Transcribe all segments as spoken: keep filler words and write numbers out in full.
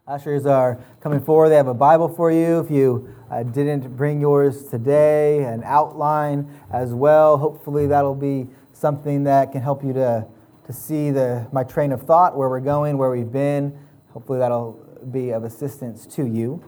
Ushers are coming forward. They have a Bible for you. If you uh, didn't bring yours today, an outline as well. Hopefully that'll be something that can help you to, to see the my train of thought, where we're going, where we've been. Hopefully that'll be of assistance to you.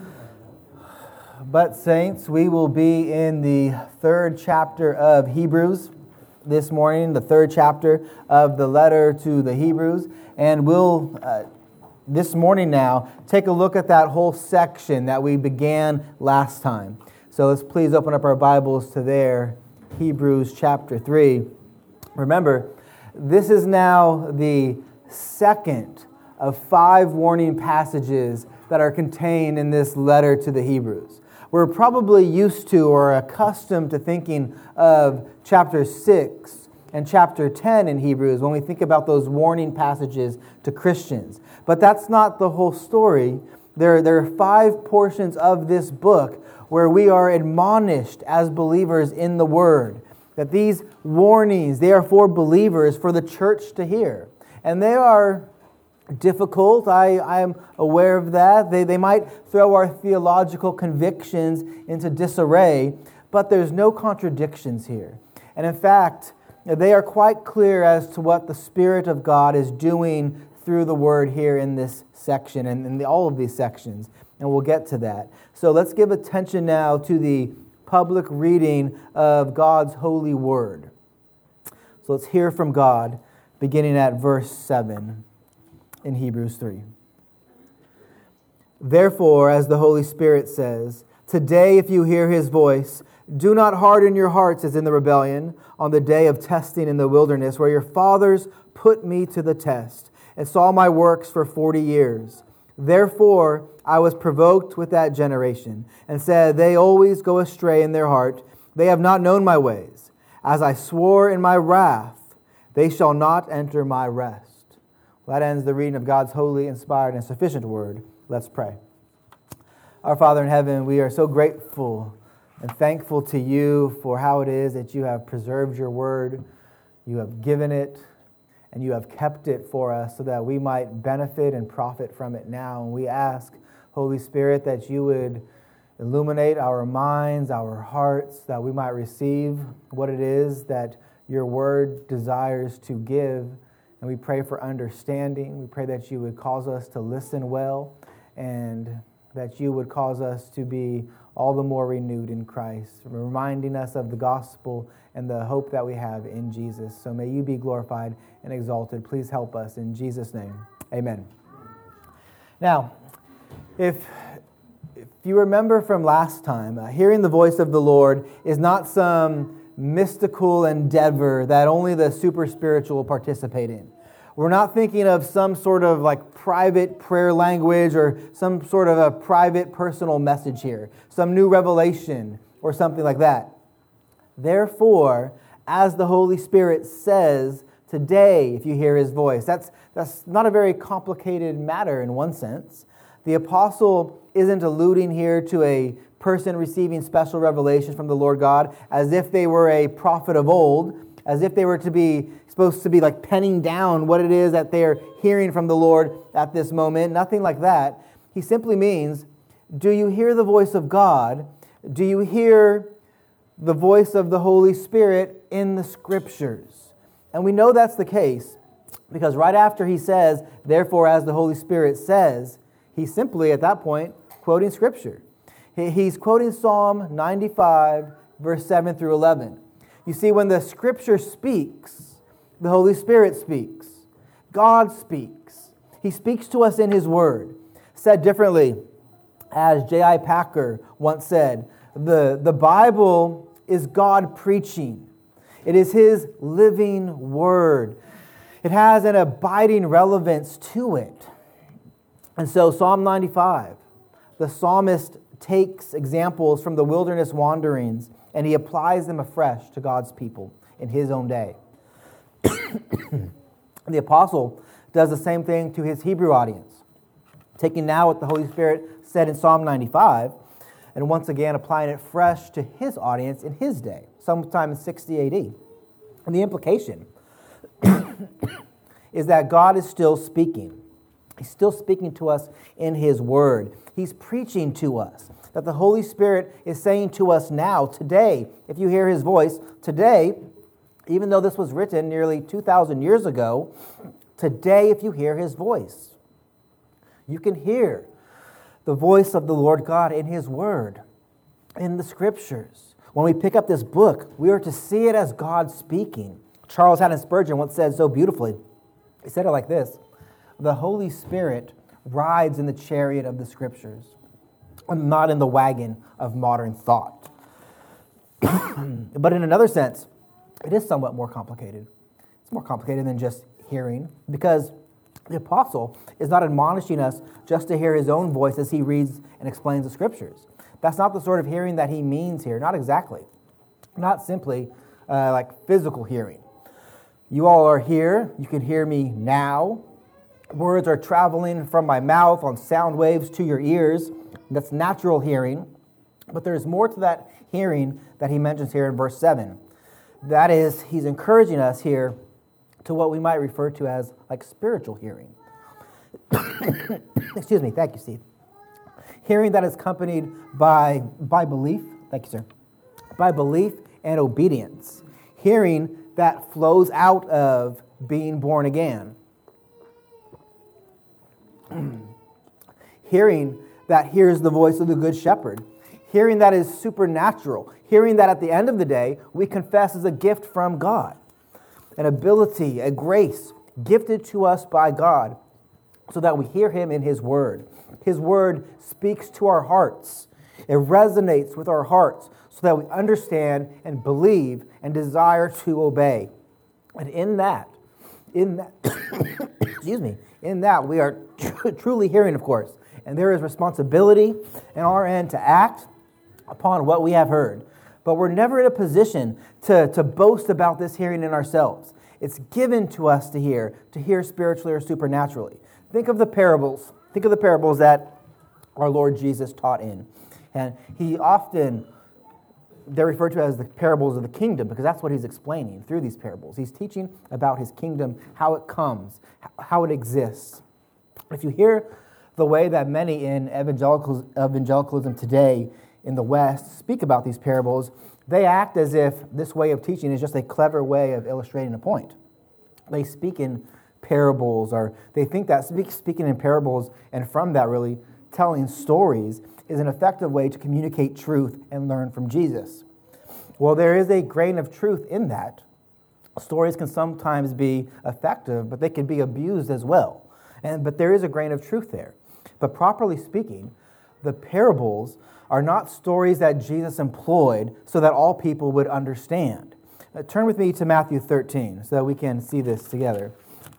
But saints, we will be in the third chapter of Hebrews this morning, the third chapter of the letter to the Hebrews, and we'll uh, this morning now take a look at that whole section that we began last time. So let's please open up our Bibles to there, Hebrews chapter three. Remember, this is now the second of five warning passages that are contained in this letter to the Hebrews. We're probably used to or accustomed to thinking of chapter six and chapter ten in Hebrews when we think about those warning passages to Christians. But that's not the whole story. There, there are five portions of this book where we are admonished as believers in the Word. That these warnings, they are for believers, for the church to hear. And they are difficult. I, I am aware of that. They, they might throw our theological convictions into disarray, but there's no contradictions here. And in fact, they are quite clear as to what the Spirit of God is doing through the Word here in this section and in the, all of these sections. And we'll get to that. So let's give attention now to the public reading of God's holy Word. So let's hear from God, beginning at verse seven. In Hebrews three. Therefore, as the Holy Spirit says, today if you hear His voice, do not harden your hearts as in the rebellion on the day of testing in the wilderness, where your fathers put me to the test and saw my works for forty years. Therefore, I was provoked with that generation and said, they always go astray in their heart. They have not known my ways. As I swore in my wrath, they shall not enter my rest. That ends the reading of God's holy, inspired, and sufficient word. Let's pray. Our Father in heaven, we are so grateful and thankful to you for how it is that you have preserved your word, you have given it, and you have kept it for us so that we might benefit and profit from it now. And we ask, Holy Spirit, that you would illuminate our minds, our hearts, that we might receive what it is that your word desires to give. And we pray for understanding. We pray that you would cause us to listen well and that you would cause us to be all the more renewed in Christ, reminding us of the gospel and the hope that we have in Jesus. So may you be glorified and exalted. Please help us in Jesus' name. Amen. Now, if, if you remember from last time, uh, hearing the voice of the Lord is not some mystical endeavor that only the super spiritual participate in. We're not thinking of some sort of like private prayer language or some sort of a private personal message here, some new revelation or something like that. Therefore, as the Holy Spirit says today, if you hear His voice, that's, that's not a very complicated matter in one sense. The apostle isn't alluding here to a person receiving special revelation from the Lord God as if they were a prophet of old, as if they were to be supposed to be like penning down what it is that they're hearing from the Lord at this moment. Nothing like that. He simply means, do you hear the voice of God? Do you hear the voice of the Holy Spirit in the Scriptures? And we know that's the case because right after he says, therefore as the Holy Spirit says, he's simply at that point quoting Scripture. He's quoting Psalm ninety-five, verse seven through eleven. You see, when the Scripture speaks, the Holy Spirit speaks. God speaks. He speaks to us in His Word. Said differently, as J I Packer once said, the, the Bible is God preaching. It is His living Word. It has an abiding relevance to it. And so Psalm ninety-five, the psalmist takes examples from the wilderness wanderings and he applies them afresh to God's people in his own day. The apostle does the same thing to his Hebrew audience, taking now what the Holy Spirit said in Psalm ninety-five and once again applying it fresh to his audience in his day, sometime in sixty A D. And the implication is that God is still speaking. He's still speaking to us in his word. He's preaching to us that the Holy Spirit is saying to us now, today, if you hear his voice, today, even though this was written nearly two thousand years ago, today, if you hear his voice, you can hear the voice of the Lord God in his word, in the scriptures. When we pick up this book, we are to see it as God speaking. Charles Haddon Spurgeon once said so beautifully, he said it like this: the Holy Spirit rides in the chariot of the scriptures, and not in the wagon of modern thought. But in another sense, it is somewhat more complicated. It's more complicated than just hearing, because the apostle is not admonishing us just to hear his own voice as he reads and explains the scriptures. That's not the sort of hearing that he means here, not exactly. Not simply uh, like physical hearing. You all are here, you can hear me now. Words are traveling from my mouth on sound waves to your ears. That's natural hearing. But there's more to that hearing that he mentions here in verse seven. That is, he's encouraging us here to what we might refer to as like spiritual hearing. Excuse me, thank you, Steve. Hearing that is accompanied by, by belief, thank you, sir, by belief and obedience. Hearing that flows out of being born again. Hearing that hears the voice of the Good Shepherd. Hearing that is supernatural. Hearing that at the end of the day, we confess is a gift from God. An ability, a grace gifted to us by God so that we hear him in his word. His word speaks to our hearts. It resonates with our hearts so that we understand and believe and desire to obey. And in that, in that, excuse me, in that we are tr- truly hearing, of course. And there is responsibility in our end to act upon what we have heard. But we're never in a position to, to boast about this hearing in ourselves. It's given to us to hear, to hear spiritually or supernaturally. Think of the parables. Think of the parables that our Lord Jesus taught in. And he often, they're referred to as the parables of the kingdom because that's what he's explaining through these parables. He's teaching about his kingdom, how it comes, how it exists. If you hear the way that many in evangelicalism today in the West speak about these parables, they act as if this way of teaching is just a clever way of illustrating a point. They speak in parables, or they think that speak, speaking in parables, and from that really telling stories, is an effective way to communicate truth and learn from Jesus. Well, there is a grain of truth in that. Stories can sometimes be effective, but they can be abused as well. And but there is a grain of truth there. But properly speaking, the parables are not stories that Jesus employed so that all people would understand. Uh, turn with me to Matthew thirteen so that we can see this together.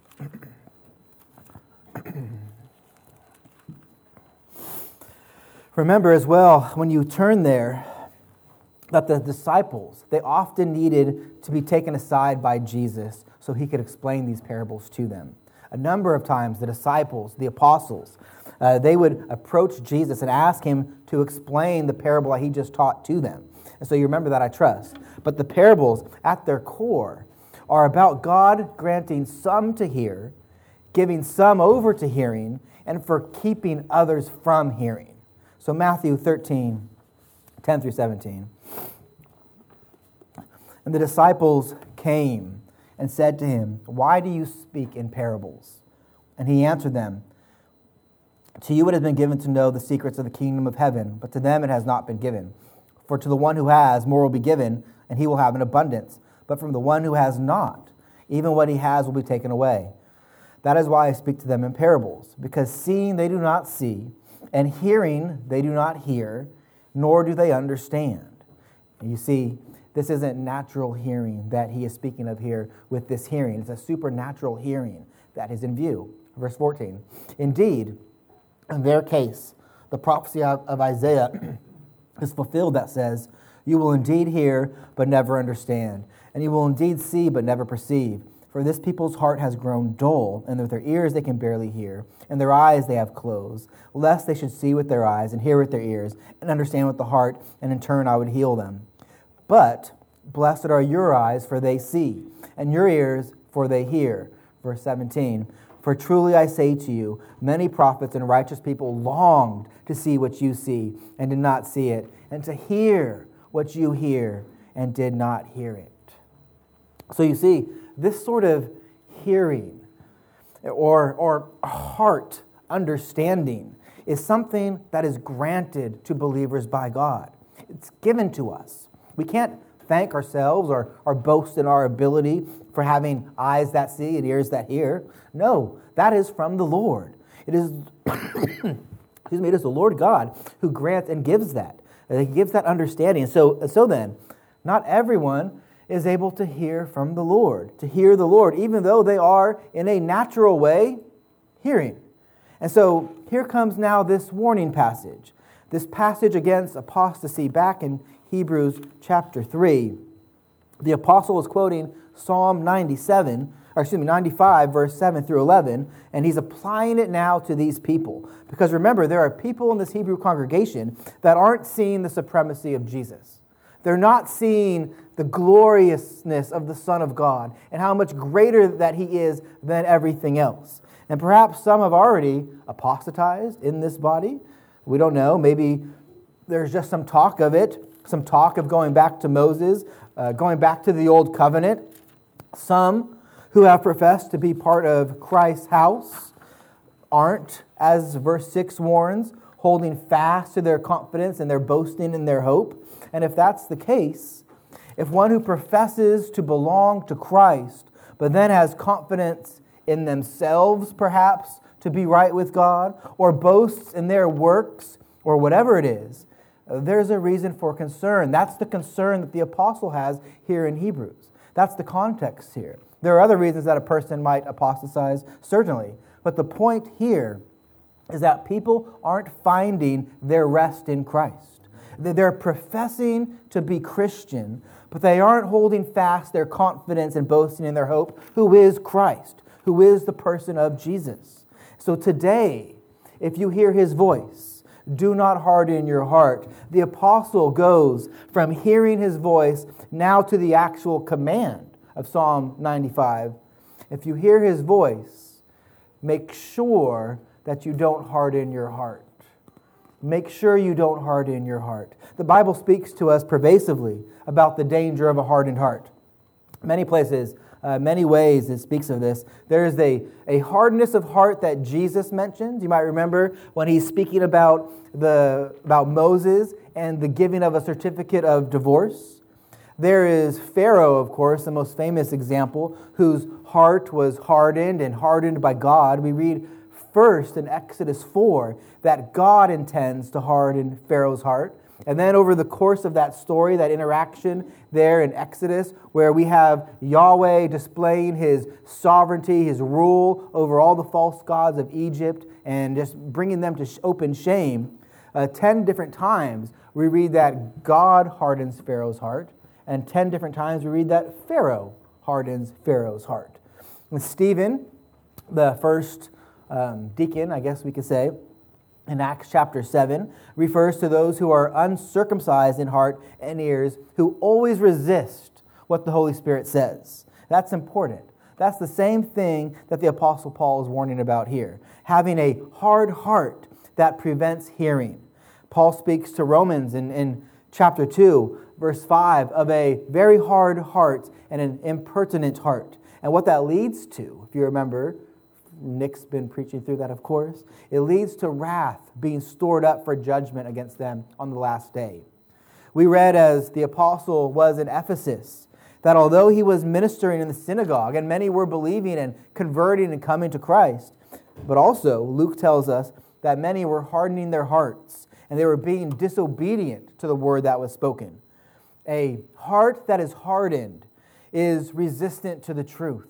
Remember as well, when you turn there, that the disciples, they often needed to be taken aside by Jesus so he could explain these parables to them. A number of times, the disciples, the apostles, uh, they would approach Jesus and ask him to explain the parable that he just taught to them. And so you remember that, I trust. But the parables, at their core, are about God granting some to hear, giving some over to hearing, and for keeping others from hearing. So Matthew thirteen, ten through seventeen. And the disciples came and said to him, "Why do you speak in parables?" And he answered them, "To you it has been given to know the secrets of the kingdom of heaven, but to them it has not been given. For to the one who has, more will be given, and he will have an abundance. But from the one who has not, even what he has will be taken away. That is why I speak to them in parables, because seeing they do not see, and hearing they do not hear, nor do they understand." And you see, this isn't natural hearing that he is speaking of here with this hearing. It's a supernatural hearing that is in view. Verse fourteen. Indeed, in their case, the prophecy of, of Isaiah is fulfilled that says, "You will indeed hear, but never understand. And you will indeed see, but never perceive. For this people's heart has grown dull, and with their ears they can barely hear, and their eyes they have closed, lest they should see with their eyes, and hear with their ears, and understand with the heart, and in turn I would heal them. But blessed are your eyes, for they see, and your ears, for they hear." Verse seventeen. For truly I say to you, many prophets and righteous people longed to see what you see and did not see it, and to hear what you hear and did not hear it. So you see, this sort of hearing or, or heart understanding is something that is granted to believers by God. It's given to us. We can't thank ourselves or, or boast in our ability for having eyes that see and ears that hear. No, that is from the Lord. It is, excuse me, it is the Lord God who grants and gives that. He gives that understanding. So, so then, not everyone is able to hear from the Lord, to hear the Lord, even though they are, in a natural way, hearing. And so here comes now this warning passage, this passage against apostasy back in Hebrews chapter three. The apostle is quoting Psalm ninety-seven, or excuse me, ninety-five, verse seven through eleven, and he's applying it now to these people. Because remember, there are people in this Hebrew congregation that aren't seeing the supremacy of Jesus. They're not seeing the gloriousness of the Son of God and how much greater that he is than everything else. And perhaps some have already apostatized in this body. We don't know. Maybe there's just some talk of it, some talk of going back to Moses, uh, going back to the old covenant. Some who have professed to be part of Christ's house aren't, as verse six warns, holding fast to their confidence and their boasting in their hope. And if that's the case, if one who professes to belong to Christ, but then has confidence in themselves, perhaps, to be right with God, or boasts in their works, or whatever it is, there's a reason for concern. That's the concern that the apostle has here in Hebrews. That's the context here. There are other reasons that a person might apostatize, certainly. But the point here is that people aren't finding their rest in Christ. They're professing to be Christian, but they aren't holding fast their confidence and boasting in their hope, who is Christ, who is the person of Jesus. So today, if you hear his voice, do not harden your heart. The apostle goes from hearing his voice now to the actual command of Psalm ninety-five. If you hear his voice, make sure that you don't harden your heart. Make sure you don't harden your heart. The Bible speaks to us pervasively about the danger of a hardened heart. Many places, uh, many ways it speaks of this. There is a, a hardness of heart that Jesus mentions. You might remember when he's speaking about the about Moses and the giving of a certificate of divorce. There is Pharaoh, of course, the most famous example, whose heart was hardened and hardened by God. We read first in Exodus four that God intends to harden Pharaoh's heart. And then over the course of that story, that interaction there in Exodus, where we have Yahweh displaying his sovereignty, his rule over all the false gods of Egypt and just bringing them to open shame, uh, ten different times we read that God hardens Pharaoh's heart, and ten different times we read that Pharaoh hardens Pharaoh's heart. And Stephen, the first um, deacon, I guess we could say, in Acts chapter seven, refers to those who are uncircumcised in heart and ears, who always resist what the Holy Spirit says. That's important. That's the same thing that the Apostle Paul is warning about here. Having a hard heart that prevents hearing. Paul speaks to Romans in, in chapter two, verse five, of a very hard heart and an impertinent heart. And what that leads to, if you remember, Nick's been preaching through that, of course. It leads to wrath being stored up for judgment against them on the last day. We read, as the apostle was in Ephesus, that although he was ministering in the synagogue and many were believing and converting and coming to Christ, but also Luke tells us that many were hardening their hearts and they were being disobedient to the word that was spoken. A heart that is hardened is resistant to the truth.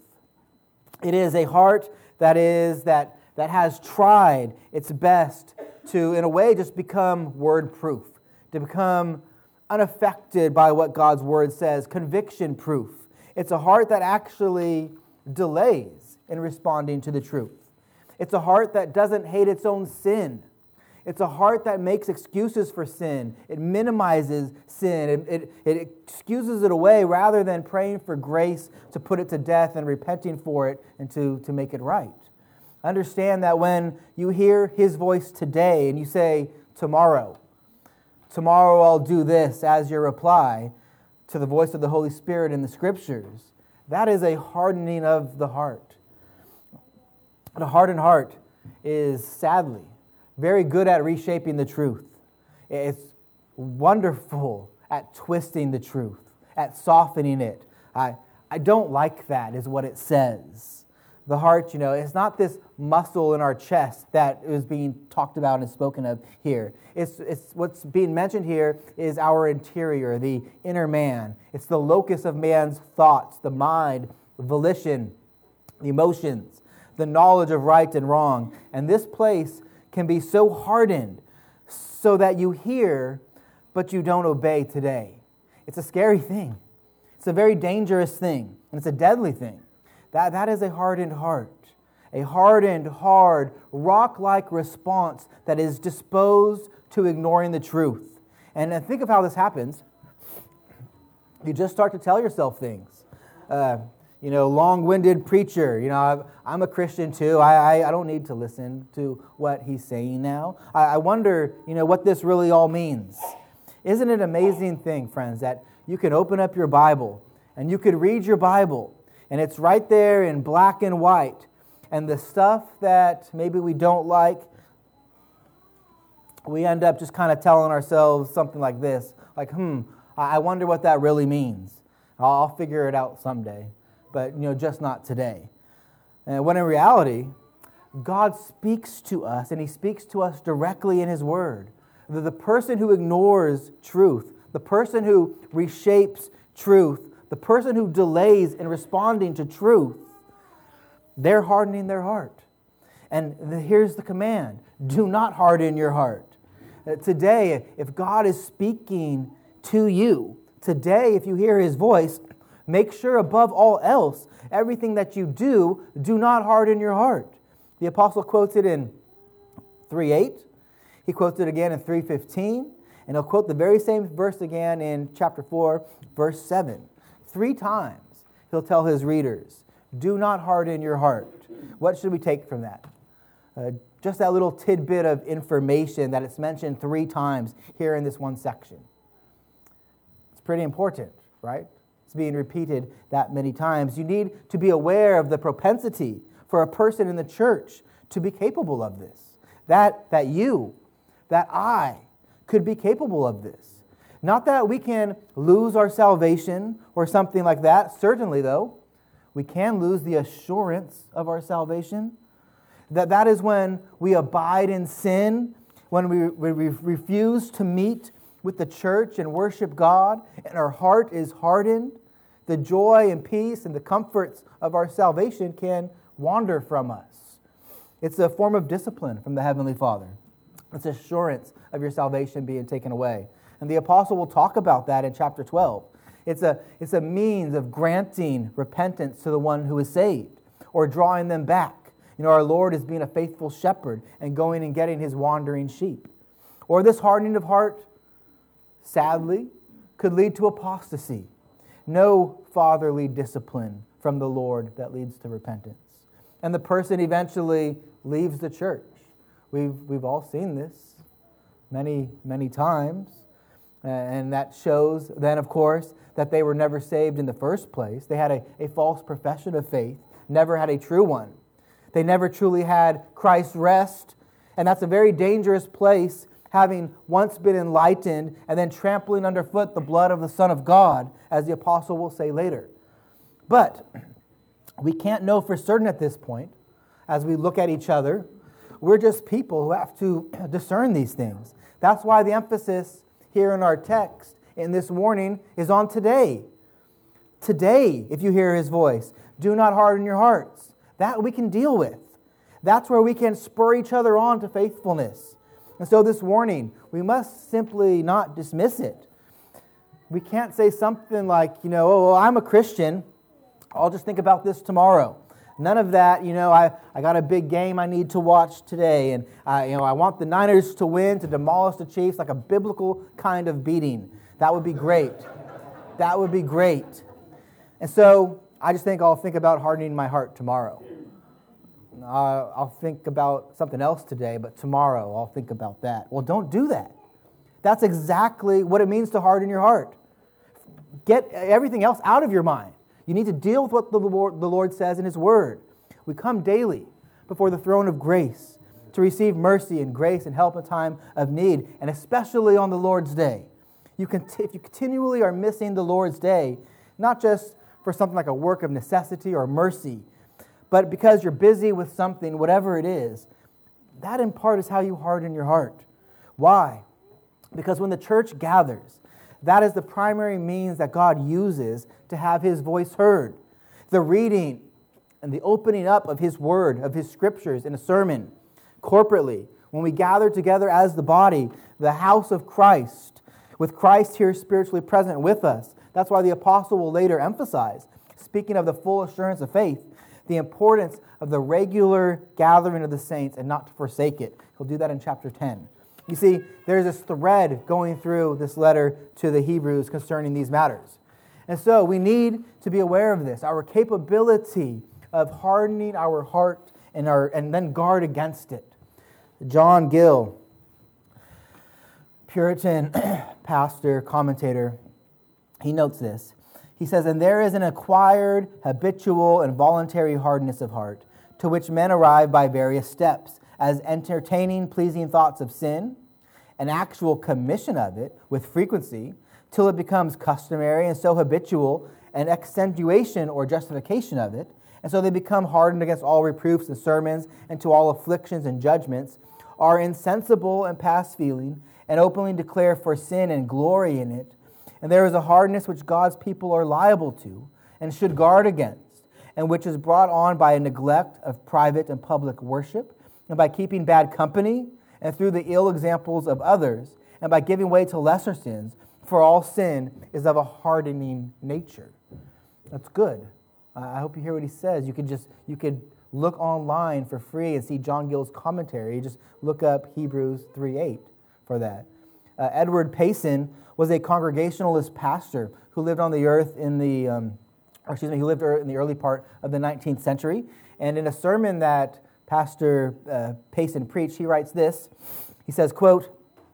It is a heart that is that that has tried its best to, in a way, just become word-proof, to become unaffected by what God's word says, conviction-proof. It's a heart that actually delays in responding to the truth. It's a heart that doesn't hate its own sin. It's a heart that makes excuses for sin. It minimizes sin. It, it, it excuses it away rather than praying for grace to put it to death and repenting for it and to, to make it right. Understand that when you hear his voice today and you say, tomorrow, tomorrow I'll do this as your reply to the voice of the Holy Spirit in the Scriptures, that is a hardening of the heart. The hardened heart is sadly very good at reshaping the truth. It's wonderful at twisting the truth, at softening it. I, I don't like that, is what it says. The heart, you know, it's not this muscle in our chest that is being talked about and spoken of here. It's, it's what's being mentioned here is our interior, the inner man. It's the locus of man's thoughts, the mind, the volition, the emotions, the knowledge of right and wrong. And this place can be so hardened so that you hear, but you don't obey today. It's a scary thing. It's a very dangerous thing, and it's a deadly thing. That, that is a hardened heart, a hardened, hard, rock-like response that is disposed to ignoring the truth. And think of how this happens. You just start to tell yourself things. Uh, you know, long-winded preacher, you know, I'm a Christian too. I, I, I don't need to listen to what he's saying now. I, I wonder, you know, what this really all means. Isn't it an amazing thing, friends, that you can open up your Bible and you could read your Bible, and it's right there in black and white. And the stuff that maybe we don't like, we end up just kind of telling ourselves something like this. Like, hmm, I wonder what that really means. I'll figure it out someday. But, you know, just not today. And when in reality, God speaks to us, and He speaks to us directly in His Word. The, the person who ignores truth, the person who reshapes truth, the person who delays in responding to truth, they're hardening their heart. And the, here's the command. Do not harden your heart. Uh, today, if God is speaking to you, today, if you hear His voice, make sure above all else, everything that you do, do not harden your heart. The apostle quotes it in three eight. He quotes it again in three fifteen. And he'll quote the very same verse again in chapter four, verse seven. Three times he'll tell his readers, do not harden your heart. What should we take from that? Uh, just that little tidbit of information that it's mentioned three times here in this one section. It's pretty important, right? It's being repeated that many times. You need to be aware of the propensity for a person in the church to be capable of this. That, that you, that I could be capable of this. Not that we can lose our salvation or something like that. Certainly, though, we can lose the assurance of our salvation. That that is when we abide in sin, when we, we refuse to meet with the church and worship God, and our heart is hardened. The joy and peace and the comforts of our salvation can wander from us. It's a form of discipline from the Heavenly Father. It's assurance of your salvation being taken away. And the apostle will talk about that in chapter twelve. It's a, it's a means of granting repentance to the one who is saved or drawing them back. You know, our Lord is being a faithful shepherd and going and getting His wandering sheep. Or this hardening of heart, sadly, could lead to apostasy. No fatherly discipline from the Lord that leads to repentance. And the person eventually leaves the church. We've, we've all seen this many, many times. And that shows then, of course, that they were never saved in the first place. They had a, a false profession of faith, never had a true one. They never truly had Christ's rest. And that's a very dangerous place, having once been enlightened and then trampling underfoot the blood of the Son of God, as the apostle will say later. But we can't know for certain at this point, as we look at each other. We're just people who have to discern these things. That's why the emphasis here in our text in this warning is on today. Today, if you hear His voice, do not harden your hearts. That we can deal with. That's where we can spur each other on to faithfulness. And so this warning, we must simply not dismiss it. We can't say something like, you know, oh, well, I'm a Christian. I'll just think about this tomorrow. None of that, you know, I, I got a big game I need to watch today, and I, you know, I want the Niners to win, to demolish the Chiefs, like a biblical kind of beating. That would be great. That would be great. And so I just think I'll think about hardening my heart tomorrow. uh, I'll think about something else today, but tomorrow I'll think about that. Well, don't do that. That's exactly what it means to harden your heart. Get everything else out of your mind. You need to deal with what the Lord, the Lord says in His Word. We come daily before the throne of grace to receive mercy and grace and help in time of need, and especially on the Lord's Day. You can, if you continually are missing the Lord's Day, not just for something like a work of necessity or mercy, but because you're busy with something, whatever it is, that in part is how you harden your heart. Why? Because when the church gathers, that is the primary means that God uses to have His voice heard. The reading and the opening up of His Word, of His Scriptures in a sermon, corporately, when we gather together as the body, the house of Christ, with Christ here spiritually present with us. That's why the apostle will later emphasize, speaking of the full assurance of faith, the importance of the regular gathering of the saints and not to forsake it. He'll do that in chapter ten. You see, there's this thread going through this letter to the Hebrews concerning these matters. And so we need to be aware of this, our capability of hardening our heart and, our, and then guard against it. John Gill, Puritan pastor, commentator, he notes this. He says, "And there is an acquired, habitual, and voluntary hardness of heart, to which men arrive by various steps, as entertaining pleasing thoughts of sin, an actual commission of it with frequency, till it becomes customary and so habitual, an accentuation or justification of it, and so they become hardened against all reproofs and sermons, and to all afflictions and judgments, are insensible and past feeling, and openly declare for sin and glory in it. And there is a hardness which God's people are liable to, and should guard against, and which is brought on by a neglect of private and public worship, and by keeping bad company, and through the ill examples of others, and by giving way to lesser sins, for all sin is of a hardening nature." That's good. I hope you hear what he says. You could just you could look online for free and see John Gill's commentary. Just look up Hebrews three eight for that. Uh, Edward Payson was a Congregationalist pastor who lived on the earth in the, um, or excuse me, who lived in the early part of the nineteenth century. And in a sermon that Pastor uh, Payson preached, he writes this. He says, quote,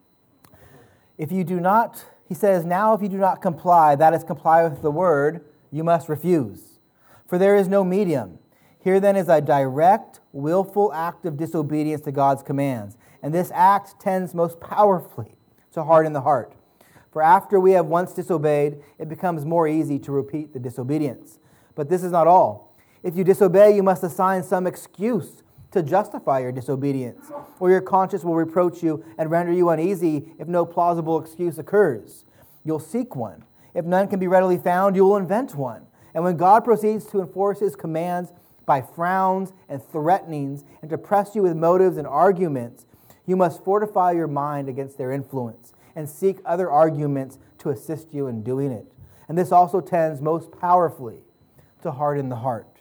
"If you do not," he says, "now if you do not comply, that is, comply with the word, you must refuse. For there is no medium. Here then is a direct, willful act of disobedience to God's commands. And this act tends most powerfully to harden the heart. For after we have once disobeyed, it becomes more easy to repeat the disobedience. But this is not all. If you disobey, you must assign some excuse to justify your disobedience, or your conscience will reproach you and render you uneasy if no plausible excuse occurs. You'll seek one. If none can be readily found, you will invent one. And when God proceeds to enforce His commands by frowns and threatenings and to press you with motives and arguments, you must fortify your mind against their influence and seek other arguments to assist you in doing it. And this also tends most powerfully to harden the heart."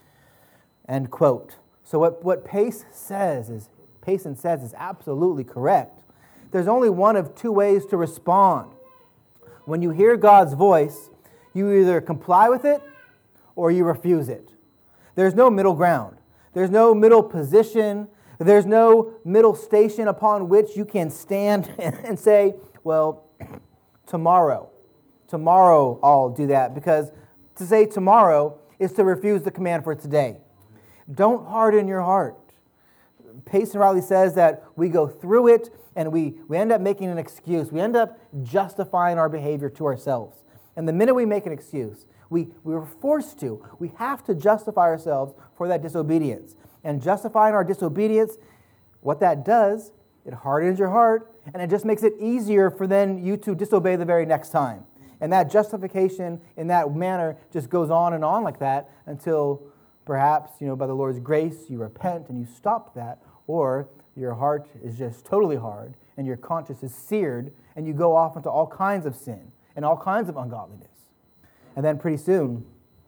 End quote. So what, what Pace says is, Payson says is absolutely correct. There's only one of two ways to respond. When you hear God's voice, you either comply with it or you refuse it. There's no middle ground. There's no middle position. There's no middle station upon which you can stand and say, well, tomorrow, tomorrow I'll do that. Because to say tomorrow is to refuse the command for today. Don't harden your heart. Payson Riley says that we go through it and we, we end up making an excuse. We end up justifying our behavior to ourselves. And the minute we make an excuse, we, we were forced to. We have to justify ourselves for that disobedience. And justifying our disobedience, what that does, it hardens your heart, and it just makes it easier for then you to disobey the very next time. And that justification in that manner just goes on and on like that until perhaps, you know, by the Lord's grace, you repent and you stop that, or your heart is just totally hard and your conscience is seared and you go off into all kinds of sin and all kinds of ungodliness. And then pretty soon,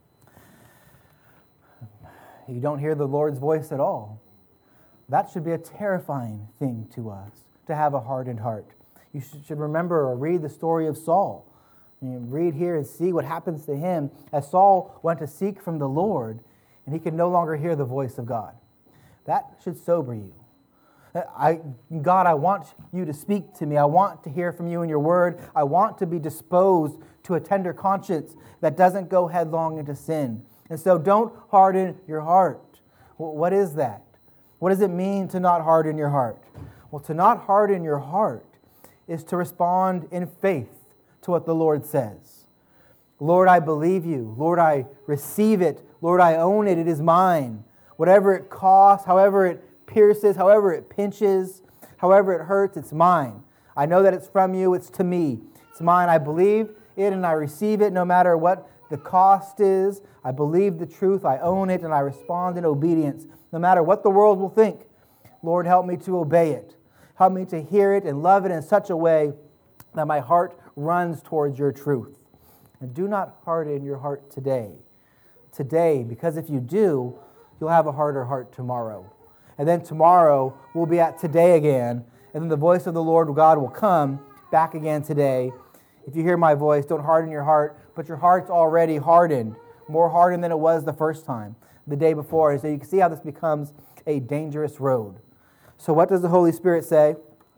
you don't hear the Lord's voice at all. That should be a terrifying thing to us, to have a hardened heart. You should remember or read the story of Saul. And you read here and see what happens to him as Saul went to seek from the Lord, and he could no longer hear the voice of God. That should sober you. I, God, I want you to speak to me. I want to hear from you in your word. I want to be disposed to a tender conscience that doesn't go headlong into sin. And so don't harden your heart. What is that? What does it mean to not harden your heart? Well, to not harden your heart is to respond in faith to what the Lord says. Lord, I believe you. Lord, I receive it. Lord, I own it. It is mine. Whatever it costs, however it pierces, however it pinches, however it hurts, it's mine. I know that it's from you. It's to me. It's mine. I believe it and I receive it no matter what the cost is. I believe the truth. I own it and I respond in obedience no matter what the world will think. Lord, help me to obey it. Help me to hear it and love it in such a way that my heart runs towards your truth. And do not harden your heart today. Today, because if you do, you'll have a harder heart tomorrow. And then tomorrow, we'll be at today again. And then the voice of the Lord God will come back again today. If you hear my voice, don't harden your heart. But your heart's already hardened. More hardened than it was the first time, the day before. So you can see how this becomes a dangerous road. So what does the Holy Spirit say?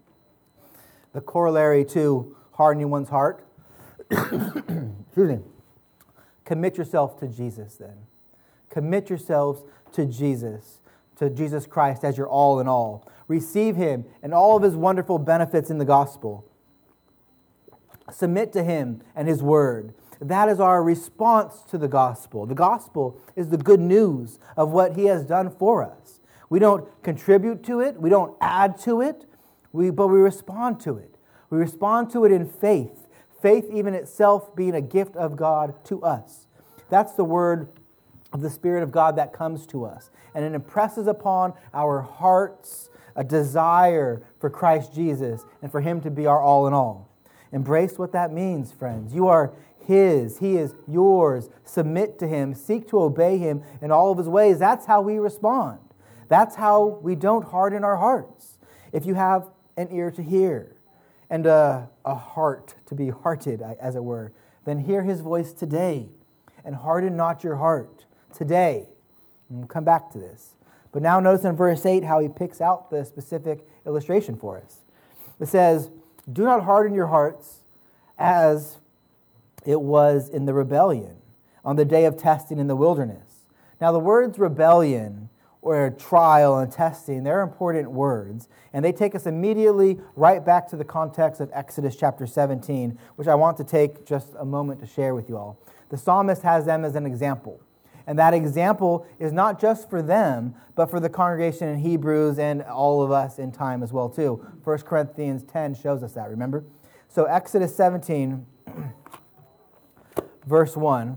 The corollary to hardening one's heart. Excuse me. Commit yourself to Jesus then. Commit yourselves to Jesus, to Jesus Christ as your all in all. Receive Him and all of His wonderful benefits in the gospel. Submit to Him and His word. That is our response to the gospel. The gospel is the good news of what He has done for us. We don't contribute to it. We don't add to it. We, but we respond to it. We respond to it in faith. Faith even itself being a gift of God to us. That's the word of the Spirit of God that comes to us. And it impresses upon our hearts a desire for Christ Jesus and for Him to be our all in all. Embrace what that means, friends. You are His. He is yours. Submit to Him. Seek to obey Him in all of His ways. That's how we respond. That's how we don't harden our hearts. If you have an ear to hear and a, a heart to be hearted, as it were, then hear His voice today and harden not your heart today. And we'll come back to this. But now notice in verse eight how he picks out the specific illustration for us. It says, do not harden your hearts as it was in the rebellion on the day of testing in the wilderness. Now the words rebellion or trial and testing, they're important words, and they take us immediately right back to the context of Exodus chapter seventeen, which I want to take just a moment to share with you all. The psalmist has them as an example, and that example is not just for them, but for the congregation in Hebrews and all of us in time as well too. First Corinthians ten shows us that, remember? So Exodus seventeen, verse one.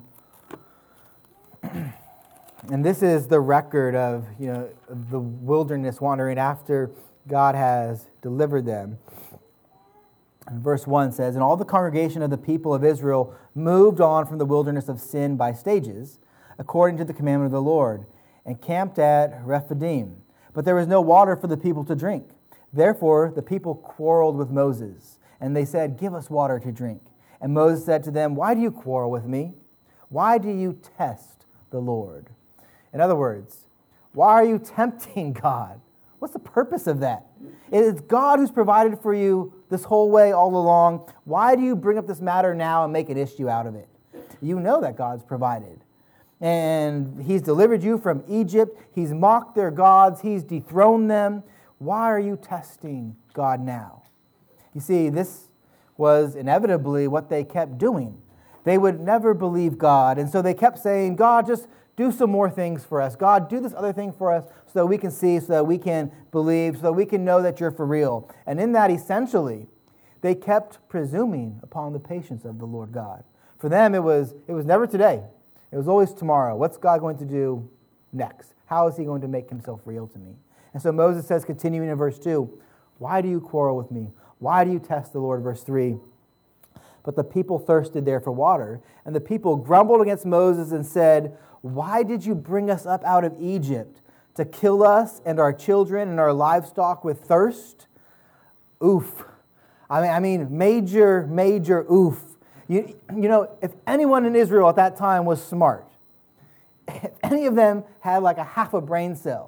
And this is the record of, you know, the wilderness wandering after God has delivered them. And verse one says, and all the congregation of the people of Israel moved on from the wilderness of sin by stages, according to the commandment of the Lord, and camped at Rephidim. But there was no water for the people to drink. Therefore the people quarreled with Moses, and they said, give us water to drink. And Moses said to them, why do you quarrel with me? Why do you test the Lord? In other words, why are you tempting God? What's the purpose of that? It is God who's provided for you this whole way all along. Why do you bring up this matter now and make an issue out of it? You know that God's provided. And He's delivered you from Egypt. He's mocked their gods. He's dethroned them. Why are you testing God now? You see, this was inevitably what they kept doing. They would never believe God. And so they kept saying, God, just do some more things for us. God, do this other thing for us so that we can see, so that we can believe, so that we can know that you're for real. And in that, essentially, they kept presuming upon the patience of the Lord God. For them, it was it was never today. It was always tomorrow. What's God going to do next? How is He going to make Himself real to me? And so Moses says, continuing in verse two, why do you quarrel with me? Why do you test the Lord? Verse three, but the people thirsted there for water, and the people grumbled against Moses and said, why did you bring us up out of Egypt to kill us and our children and our livestock with thirst? Oof. I mean, I mean, major, major oof. You, you know, if anyone in Israel at that time was smart, if any of them had like a half a brain cell,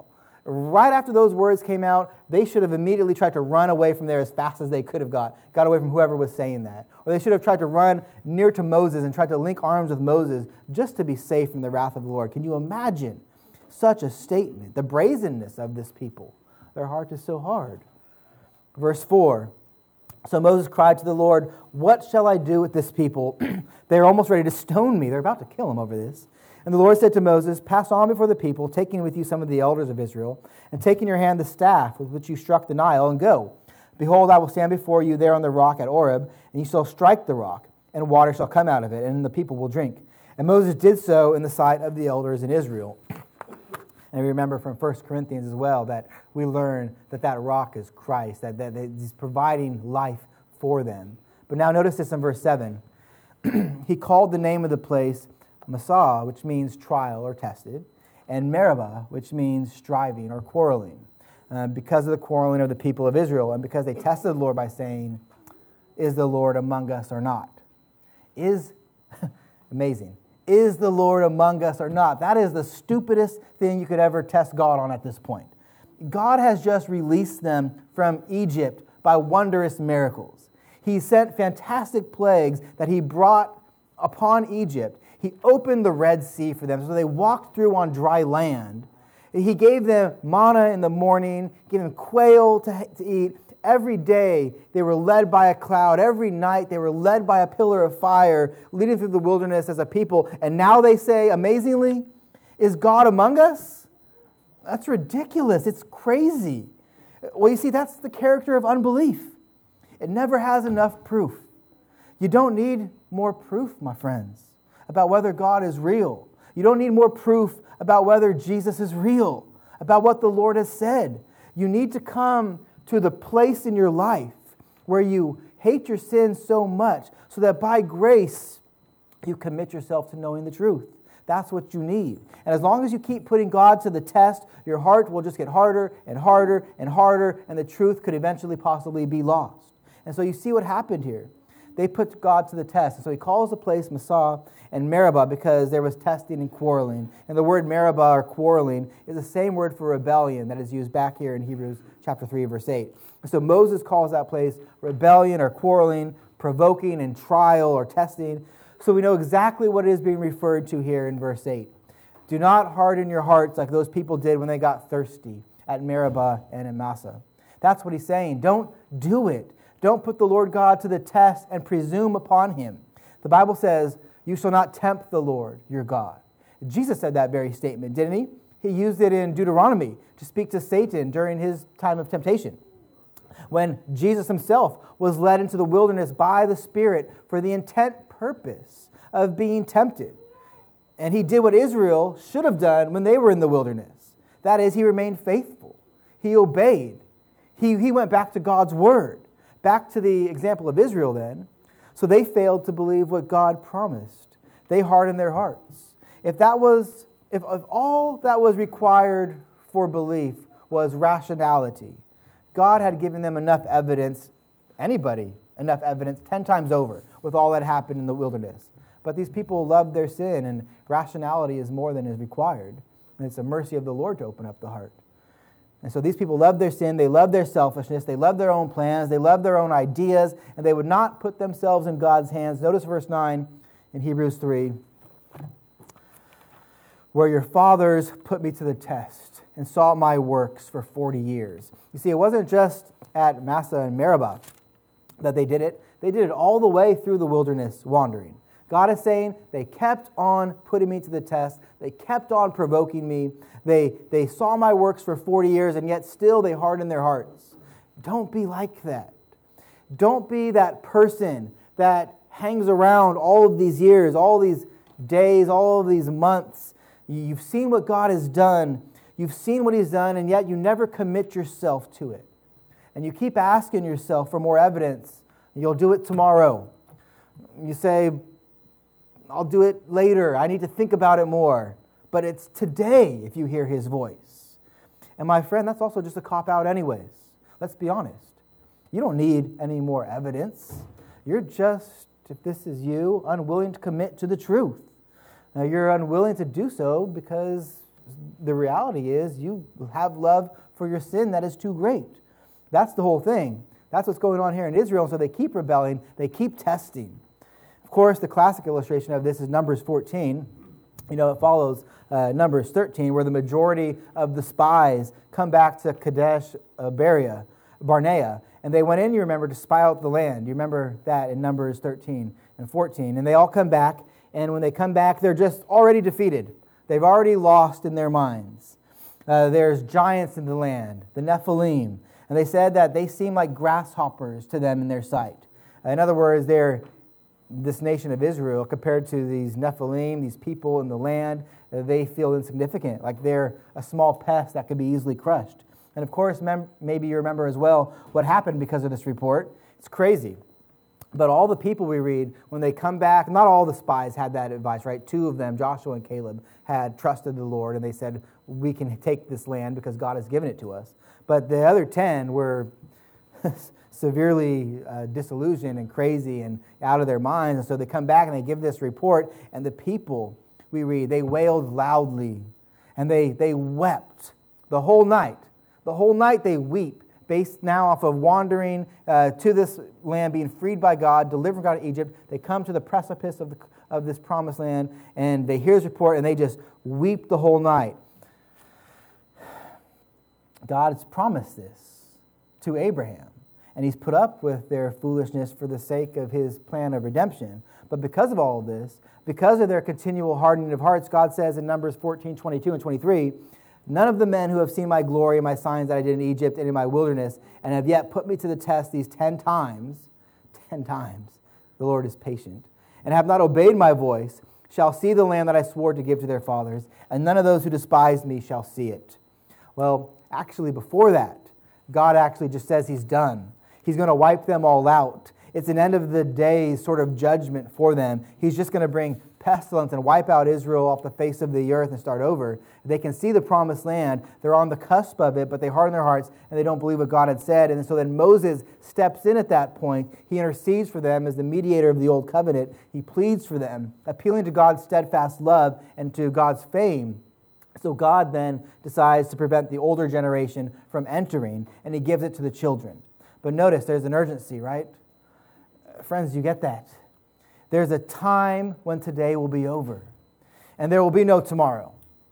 Right after those words came out, they should have immediately tried to run away from there as fast as they could have got, got away from whoever was saying that. Or they should have tried to run near to Moses and tried to link arms with Moses just to be safe from the wrath of the Lord. Can you imagine such a statement? The brazenness of this people. Their heart is so hard. Verse four. So Moses cried to the Lord, "What shall I do with this people? They are almost ready to stone me." They're about to kill him over this. And the Lord said to Moses, "Pass on before the people, taking with you some of the elders of Israel, and take in your hand the staff with which you struck the Nile, and go. Behold, I will stand before you there on the rock at Oreb, and you shall strike the rock, and water shall come out of it, and the people will drink." And Moses did so in the sight of the elders in Israel. And we remember from First Corinthians as well that we learn that that rock is Christ, that, that, that he's providing life for them. But now notice this in verse seven. He called the name of the place Massah, which means trial or tested, and Meribah, which means striving or quarreling, uh, because of the quarreling of the people of Israel, and because they tested the Lord by saying, "Is the Lord among us or not?" Is, amazing, is the Lord among us or not? That is the stupidest thing you could ever test God on at this point. God has just released them from Egypt by wondrous miracles. He sent fantastic plagues that he brought upon Egypt. He opened the Red Sea for them, so they walked through on dry land. He gave them manna in the morning, gave them quail to, to eat. Every day they were led by a cloud. Every night they were led by a pillar of fire, leading through the wilderness as a people. And now they say, amazingly, "Is God among us?" That's ridiculous. It's crazy. Well, you see, that's the character of unbelief. It never has enough proof. You don't need more proof, my friends, about whether God is real. You don't need more proof about whether Jesus is real, about what the Lord has said. You need to come to the place in your life where you hate your sin so much so that by grace you commit yourself to knowing the truth. That's what you need. And as long as you keep putting God to the test, your heart will just get harder and harder and harder, and the truth could eventually possibly be lost. And so you see what happened here. They put God to the test. And so he calls the place Massah and Meribah because there was testing and quarreling. And the word Meribah, or quarreling, is the same word for rebellion that is used back here in Hebrews chapter three, verse eight. And so Moses calls that place rebellion or quarreling, provoking and trial or testing. So we know exactly what is being referred to here in verse eight. Do not harden your hearts like those people did when they got thirsty at Meribah and in Massah. That's what he's saying. Don't do it. Don't put the Lord God to the test and presume upon him. The Bible says, "You shall not tempt the Lord your God." Jesus said that very statement, didn't he? He used it in Deuteronomy to speak to Satan during his time of temptation, when Jesus himself was led into the wilderness by the Spirit for the intent purpose of being tempted. And he did what Israel should have done when they were in the wilderness. That is, he remained faithful. He obeyed. He, he went back to God's word. Back to the example of Israel then. So they failed to believe what God promised. They hardened their hearts. If that was, if, if all that was required for belief was rationality, God had given them enough evidence, anybody, enough evidence, ten times over with all that happened in the wilderness. But these people loved their sin, and rationality is more than is required. And it's the mercy of the Lord to open up the heart. And so these people loved their sin, they loved their selfishness, they loved their own plans, they loved their own ideas, and they would not put themselves in God's hands. Notice verse nine in Hebrews three, where your fathers put me to the test and saw my works for forty years. You see, it wasn't just at Massah and Meribah that they did it. They did it all the way through the wilderness wandering. God is saying they kept on putting me to the test. They kept on provoking me. They, they saw my works for forty years, and yet still they hardened their hearts. Don't be like that. Don't be that person that hangs around all of these years, all these days, all of these months. You've seen what God has done. You've seen what he's done, and yet you never commit yourself to it. And you keep asking yourself for more evidence. You'll do it tomorrow. You say, I'll do it later. I need to think about it more. But it's today if you hear his voice. And my friend, that's also just a cop-out anyways. Let's be honest. You don't need any more evidence. You're just, if this is you, unwilling to commit to the truth. Now, you're unwilling to do so because the reality is you have love for your sin that is too great. That's the whole thing. That's what's going on here in Israel. So they keep rebelling. They keep testing. Of course, the classic illustration of this is Numbers fourteen. You know, it follows uh, Numbers thirteen, where the majority of the spies come back to Kadesh uh, Barnea, Barnea, and they went in, you remember, to spy out the land. You remember that in Numbers thirteen and fourteen. And they all come back, and when they come back, they're just already defeated. They've already lost in their minds. Uh, there's giants in the land, the Nephilim, and they said that they seem like grasshoppers to them in their sight. In other words, they're this nation of Israel, compared to these Nephilim, these people in the land, they feel insignificant, like they're a small pest that could be easily crushed. And of course, mem- maybe you remember as well what happened because of this report. It's crazy. But all the people we read, when they come back, not all the spies had that advice, right? Two of them, Joshua and Caleb, had trusted the Lord, and they said, we can take this land because God has given it to us. But the other ten were severely uh, disillusioned and crazy and out of their minds. And so they come back and they give this report, and the people, we read, they wailed loudly, and they, they wept the whole night. The whole night they weep, based now off of wandering uh, to this land, being freed by God, delivered from God of Egypt. They come to the precipice of, the, of this promised land, and they hear this report, and they just weep the whole night. God has promised this to Abraham. And he's put up with their foolishness for the sake of his plan of redemption. But because of all of this, because of their continual hardening of hearts, God says in Numbers fourteen, twenty-two and twenty-three, none of the men who have seen my glory and my signs that I did in Egypt and in my wilderness and have yet put me to the test these ten times, ten times, the Lord is patient, and have not obeyed my voice, shall see the land that I swore to give to their fathers, and none of those who despise me shall see it. Well, actually before that, God actually just says he's done. He's going to wipe them all out. It's an end of the days sort of judgment for them. He's just going to bring pestilence and wipe out Israel off the face of the earth and start over. They can see the promised land. They're on the cusp of it, but they harden their hearts and they don't believe what God had said. And so then Moses steps in at that point. He intercedes for them as the mediator of the old covenant. He pleads for them, appealing to God's steadfast love and to God's fame. So God then decides to prevent the older generation from entering, and he gives it to the children. But notice, there's an urgency, right? Friends, you get that. There's a time when today will be over, and there will be no tomorrow.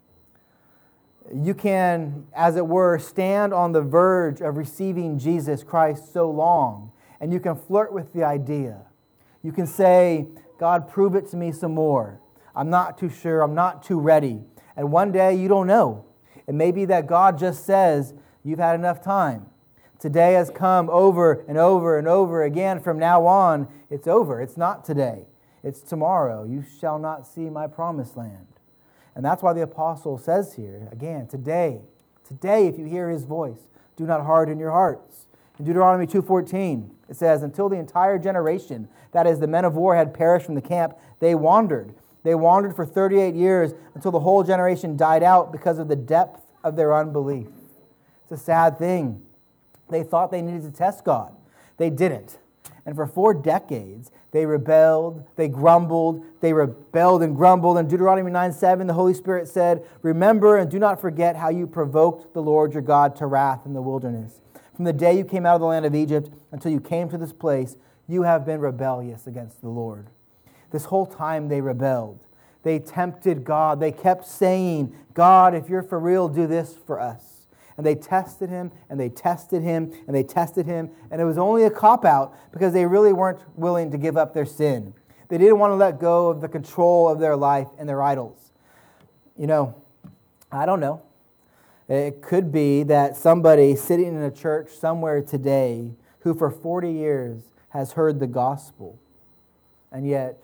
You can, as it were, stand on the verge of receiving Jesus Christ so long, and you can flirt with the idea. You can say, God, prove it to me some more. I'm not too sure. I'm not too ready. And one day, you don't know. It may be that God just says, you've had enough time. Today has come over and over and over again. From now on, it's over. It's not today. It's tomorrow. You shall not see my promised land. And that's why the apostle says here, again, today, today, if you hear his voice, do not harden your hearts. In Deuteronomy two fourteen, it says, until the entire generation, that is, the men of war, had perished from the camp, they wandered. They wandered for thirty-eight years until the whole generation died out because of the depth of their unbelief. It's a sad thing. They thought they needed to test God. They didn't. And for four decades, they rebelled, they grumbled, they rebelled and grumbled. In Deuteronomy nine seven, the Holy Spirit said, remember and do not forget how you provoked the Lord your God to wrath in the wilderness. From the day you came out of the land of Egypt until you came to this place, you have been rebellious against the Lord. This whole time they rebelled. They tempted God. They kept saying, God, if you're for real, do this for us. And they tested him, and they tested him, and they tested him. And it was only a cop-out because they really weren't willing to give up their sin. They didn't want to let go of the control of their life and their idols. You know, I don't know. It could be that somebody sitting in a church somewhere today who for forty years has heard the gospel and yet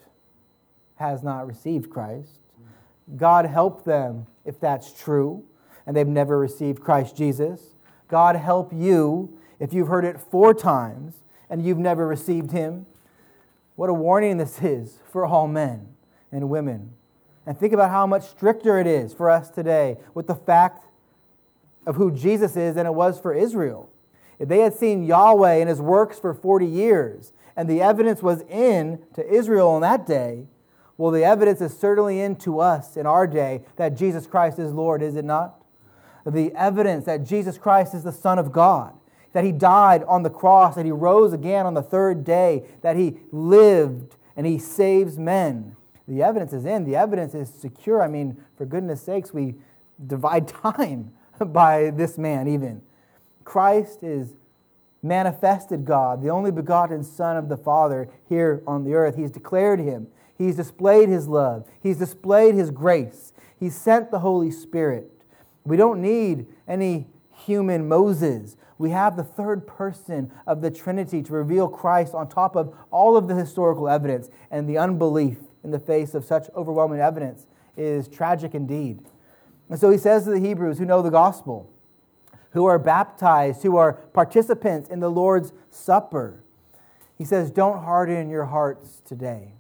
has not received Christ. God help them if that's true, and they've never received Christ Jesus. God help you if you've heard it four times and you've never received him. What a warning this is for all men and women. And think about how much stricter it is for us today with the fact of who Jesus is than it was for Israel. If they had seen Yahweh and his works for forty years, and the evidence was in to Israel on that day, Well, the evidence is certainly in to us in our day that Jesus Christ is Lord, is it not? The evidence that Jesus Christ is the Son of God, that He died on the cross, that He rose again on the third day, that He lived and He saves men. The evidence is in. The evidence is secure. I mean, for goodness sakes, we divide time by this man even. Christ is manifested God, the only begotten Son of the Father here on the earth. He's declared Him. He's displayed His love. He's displayed His grace. He's sent the Holy Spirit. We don't need any human Moses. We have the third person of the Trinity to reveal Christ on top of all of the historical evidence, and the unbelief in the face of such overwhelming evidence is tragic indeed. And so he says to the Hebrews who know the gospel, who are baptized, who are participants in the Lord's Supper, he says, don't harden your hearts today.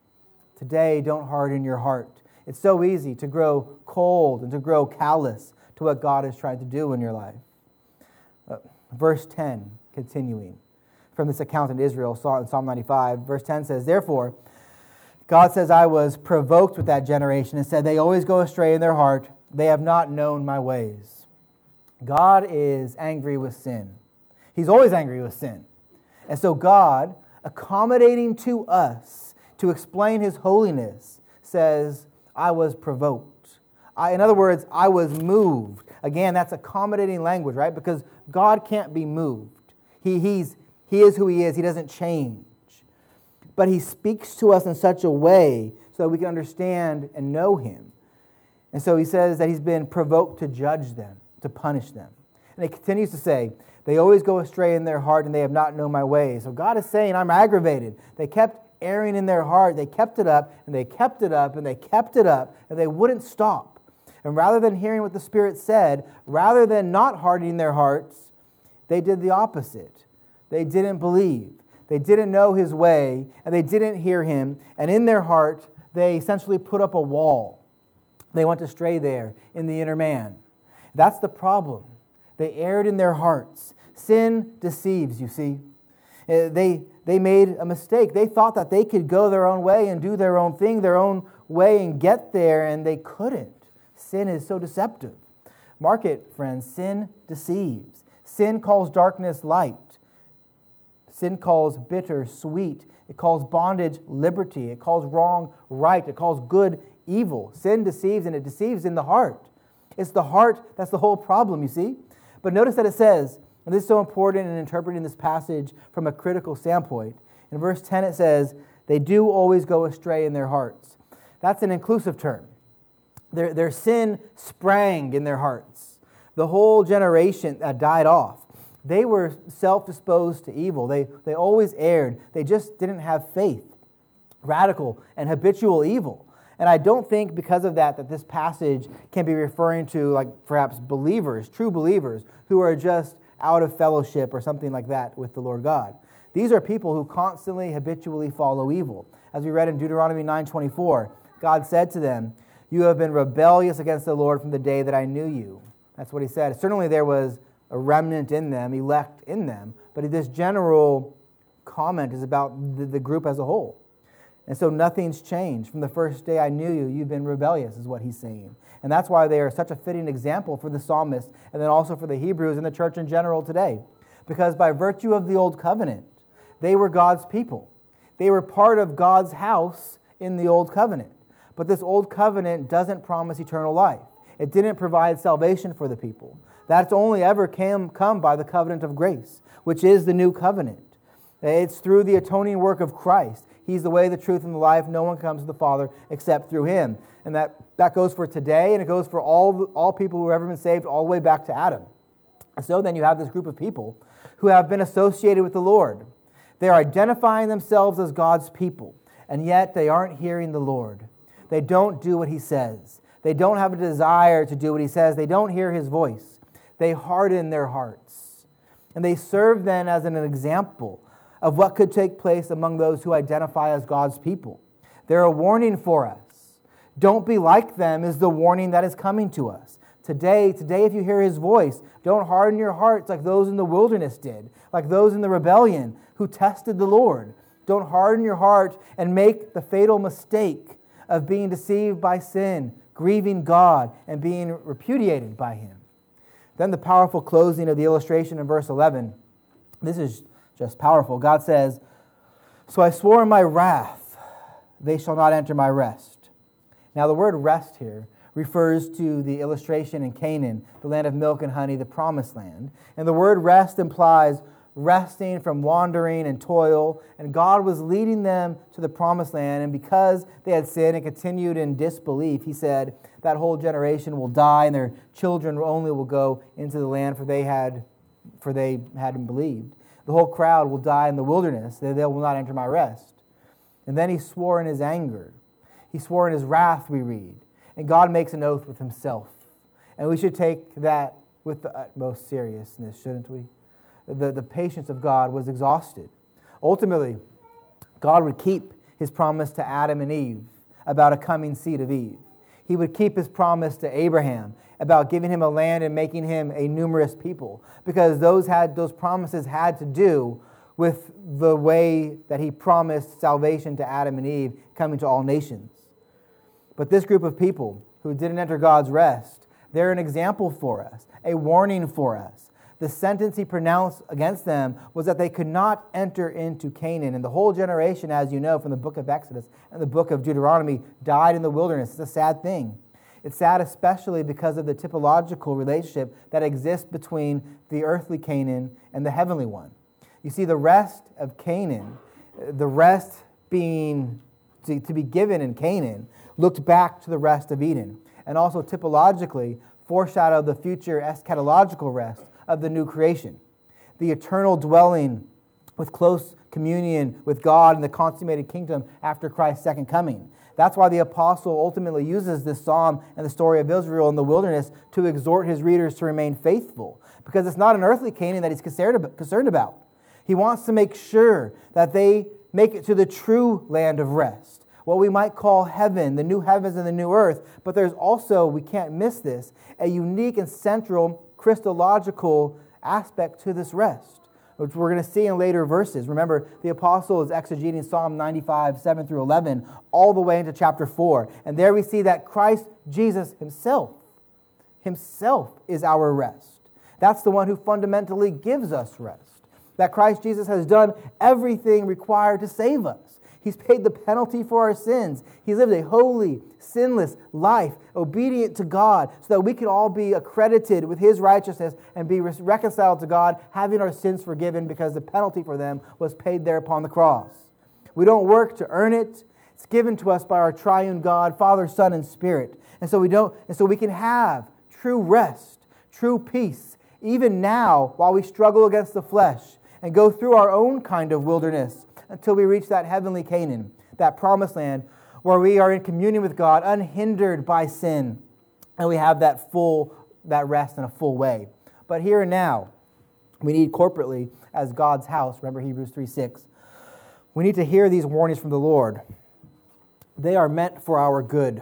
Today, don't harden your heart. It's so easy to grow cold and to grow callous to what God is trying to do in your life. Uh, verse ten, continuing from this account in Israel, in Psalm ninety-five, verse ten says, therefore, God says, I was provoked with that generation and said, they always go astray in their heart. They have not known my ways. God is angry with sin. He's always angry with sin. And so God, accommodating to us to explain His holiness, says, I was provoked. I, in other words, I was moved. Again, that's accommodating language, right? Because God can't be moved. He, he's, he is who He is. He doesn't change. But He speaks to us in such a way so that we can understand and know Him. And so He says that He's been provoked to judge them, to punish them. And He continues to say, they always go astray in their heart and they have not known my ways. So God is saying, I'm aggravated. They kept erring in their heart. They kept it up and they kept it up and they kept it up and they wouldn't stop. And rather than hearing what the Spirit said, rather than not hardening their hearts, they did the opposite. They didn't believe. They didn't know His way and they didn't hear Him. And in their heart, they essentially put up a wall. They went astray there in the inner man. That's the problem. They erred in their hearts. Sin deceives, you see. They, they made a mistake. They thought that they could go their own way and do their own thing, their own way and get there, and they couldn't. Sin is so deceptive. Mark it, friends. Sin deceives. Sin calls darkness light. Sin calls bitter sweet. It calls bondage liberty. It calls wrong right. It calls good evil. Sin deceives, and it deceives in the heart. It's the heart that's the whole problem, you see. But notice that it says, and this is so important in interpreting this passage from a critical standpoint. In verse ten it says, they do always go astray in their hearts. That's an inclusive term. Their, their sin sprang in their hearts. The whole generation uh, died off. They were self-disposed to evil. They, they always erred. They just didn't have faith. Radical and habitual evil. And I don't think because of that that this passage can be referring to like perhaps believers, true believers, who are just out of fellowship or something like that with the Lord God. These are people who constantly, habitually follow evil. As we read in Deuteronomy nine twenty-four, God said to them, you have been rebellious against the Lord from the day that I knew you. That's what He said. Certainly there was a remnant in them, elect in them, but this general comment is about the, the group as a whole. And so nothing's changed. From the first day I knew you, you've been rebellious, is what He's saying. And that's why they are such a fitting example for the psalmist and then also for the Hebrews and the church in general today. Because by virtue of the Old Covenant, they were God's people. They were part of God's house in the Old Covenant. But this Old Covenant doesn't promise eternal life. It didn't provide salvation for the people. That's only ever came, come by the covenant of grace, which is the new covenant. It's through the atoning work of Christ. He's the way, the truth, and the life. No one comes to the Father except through Him. And that, that goes for today, and it goes for all, all people who have ever been saved all the way back to Adam. And so then you have this group of people who have been associated with the Lord. They're identifying themselves as God's people, and yet they aren't hearing the Lord. They don't do what He says. They don't have a desire to do what He says. They don't hear His voice. They harden their hearts. And they serve then as an example of what could take place among those who identify as God's people. They're a warning for us. Don't be like them is the warning that is coming to us. Today, today, if you hear His voice, don't harden your hearts like those in the wilderness did, like those in the rebellion who tested the Lord. Don't harden your heart and make the fatal mistake of being deceived by sin, grieving God, and being repudiated by him. Then the powerful closing of the illustration in verse eleven. This is just powerful. God says, "So I swore in my wrath, they shall not enter my rest." Now the word rest here refers to the illustration in Canaan, the land of milk and honey, the promised land. And the word rest implies resting from wandering and toil. And God was leading them to the promised land. And because they had sinned and continued in disbelief, he said that whole generation will die and their children only will go into the land for they had for they hadn't believed. The whole crowd will die in the wilderness. They, they will not enter my rest. And then he swore in his anger. He swore in his wrath, we read. And God makes an oath with himself. And we should take that with the utmost seriousness, shouldn't we? The, the patience of God was exhausted. Ultimately, God would keep his promise to Adam and Eve about a coming seed of Eve. He would keep his promise to Abraham about giving him a land and making him a numerous people, because those had those promises had to do with the way that he promised salvation to Adam and Eve, coming to all nations. But this group of people who didn't enter God's rest, they're an example for us, a warning for us. The sentence he pronounced against them was that they could not enter into Canaan. And the whole generation, as you know from the book of Exodus and the book of Deuteronomy, died in the wilderness. It's a sad thing. It's sad especially because of the typological relationship that exists between the earthly Canaan and the heavenly one. You see, the rest of Canaan, the rest being to, to be given in Canaan, looked back to the rest of Eden, and also typologically foreshadowed the future eschatological rest of the new creation, the eternal dwelling with close communion with God in the consummated kingdom after Christ's second coming. That's why the apostle ultimately uses this psalm and the story of Israel in the wilderness to exhort his readers to remain faithful, because it's not an earthly Canaan that he's concerned about. He wants to make sure that they make it to the true land of rest, what we might call heaven, the new heavens and the new earth. But there's also, we can't miss this, a unique and central Christological aspect to this rest, which we're going to see in later verses. Remember, the apostle is exegeting Psalm ninety-five, seven through eleven, all the way into chapter four. And there we see that Christ Jesus himself, himself is our rest. That's the one who fundamentally gives us rest. That Christ Jesus has done everything required to save us. He's paid the penalty for our sins. He lived a holy, sinless life, obedient to God, so that we can all be accredited with his righteousness and be reconciled to God, having our sins forgiven because the penalty for them was paid there upon the cross. We don't work to earn it. It's given to us by our triune God, Father, Son, and Spirit. And so we don't, and so we can have true rest, true peace, even now while we struggle against the flesh and go through our own kind of wilderness, until we reach that heavenly Canaan, that promised land, where we are in communion with God, unhindered by sin, and we have that full, that rest in a full way. But here and now, we need corporately, as God's house, remember Hebrews three six, we need to hear these warnings from the Lord. They are meant for our good.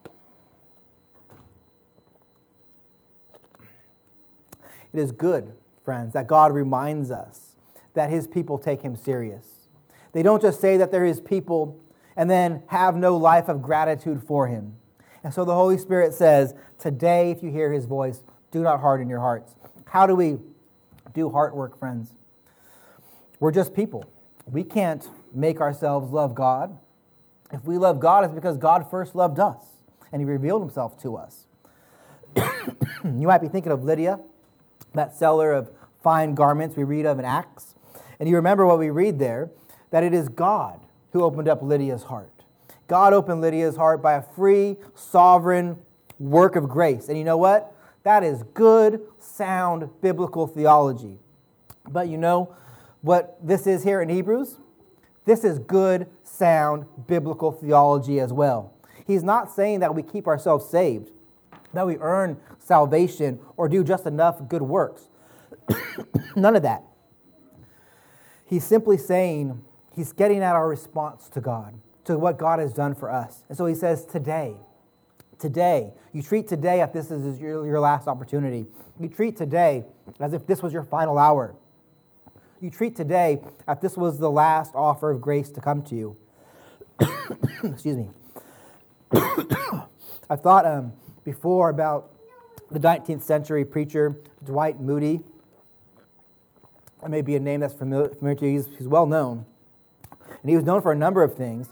It is good, friends, that God reminds us that his people take him serious. They don't just say that they're his people and then have no life of gratitude for him. And so the Holy Spirit says, today, if you hear his voice, do not harden your hearts. How do we do heart work, friends? We're just people. We can't make ourselves love God. If we love God, it's because God first loved us and he revealed himself to us. You might be thinking of Lydia, that seller of fine garments we read of in Acts. And you remember what we read there, that it is God who opened up Lydia's heart. God opened Lydia's heart by a free, sovereign work of grace. And you know what? That is good, sound, biblical theology. But you know what this is here in Hebrews? This is good, sound, biblical theology as well. He's not saying that we keep ourselves saved, that we earn salvation or do just enough good works. None of that. He's simply saying, he's getting at our response to God, to what God has done for us. And so he says, today, today, you treat today as if this is your, your last opportunity. You treat today as if this was your final hour. You treat today as if this was the last offer of grace to come to you. Excuse me. I've thought um, before about the nineteenth century preacher Dwight Moody. That may be a name that's familiar, familiar to you. He's, he's well known. And he was known for a number of things.